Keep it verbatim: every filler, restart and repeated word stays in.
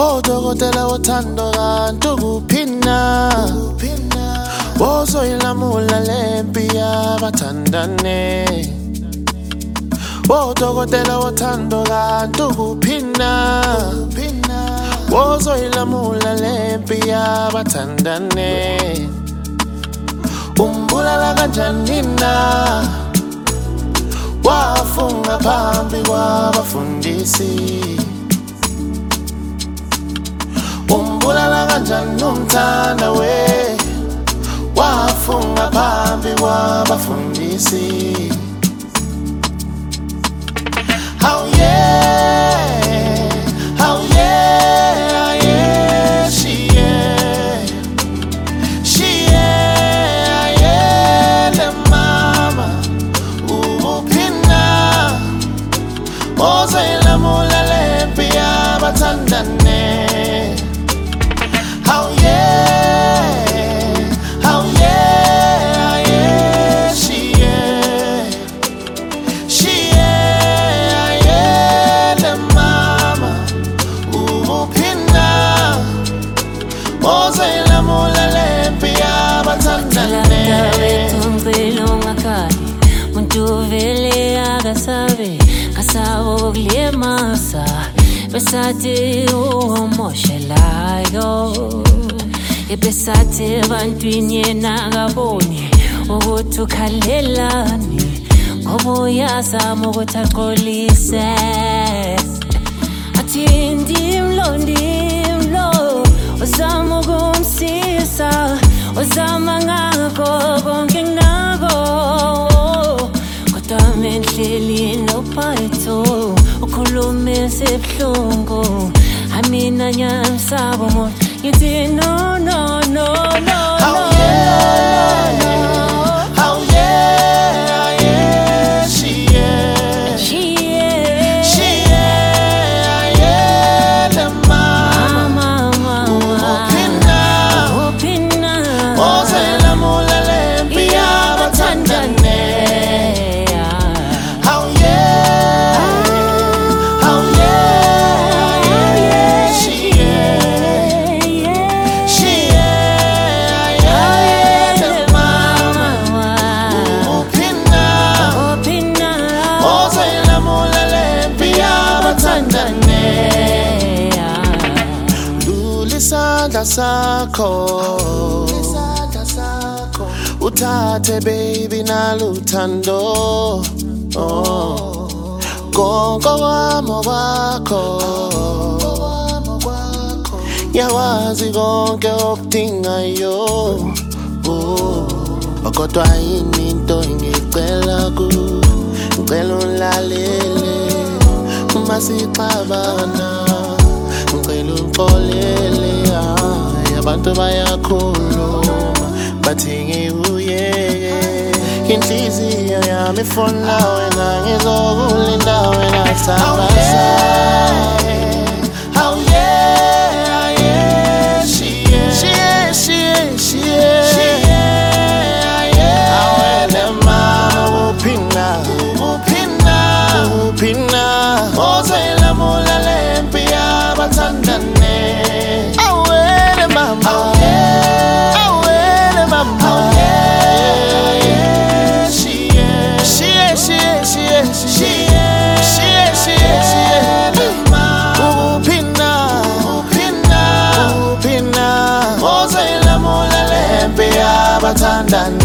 Wodokotela wothando kanti kuphina wozoyilamula lempi yabathandane. Wodokotela wothando kanti kuphina wozoyilamula lempi yabathandane. Umbulala kanjani na wafunga phambi kwabafundisi. Umbulala kanjani umthanda we wafunga phambi kwabafundisi. How yeah, how yeah, yeah, she yeah, she yeah, yeah, the mama upina ozelamula lempi yabathandane. How yeah, how yeah, yeah, she yeah, she yeah, yeah, the mama upina ozelamula lempi yabathandane. Muntu vele akasabe kasabo kulemasa besathi umoshelayo ebesathi bantwini yena akaboni ukuthi ukhalelani ngoba uyazama ukuthi aqolise. Athi ndimlo ndimlo uzama ukumsiza uzama ngakho konke ngakho kodwa menhleli nophaitho ukhulume sebuhlungu amina nyamsabo mo yithi no no no no. How yeah, how yeah, yeah, she yeah, She yeah, she yeah, yeah, the mama upina upina ozelamula lempi yabathandane. How yeah, how yeah, yeah, she yeah, she yeah, yeah, the mama upina ozelamula lempi yabathandane. Lulisandla sakho uthathe baby naluthando oh konke kwami kwakho yawazi konke okudingayo oh kodwa yini into engicela ku ngicela ulalele uma sixabana ngicela uxolele hayi abantu bayakhuluma bathi ngiyeke inhliziyo yami ifuna wena ngizokulinda wena sabasa. How yeah, yeah, she yeah, she yeah, she yeah, she yeah, she yeah, yeah, awele mama upina upina upina ozelamula lempi yabathandane. Awele mama awele mama yeah, she yeah, she yeah, she yeah, she yeah, she yeah, she yeah, she yeah, she yeah, upina upina upina ozelamula lempi yabathandane.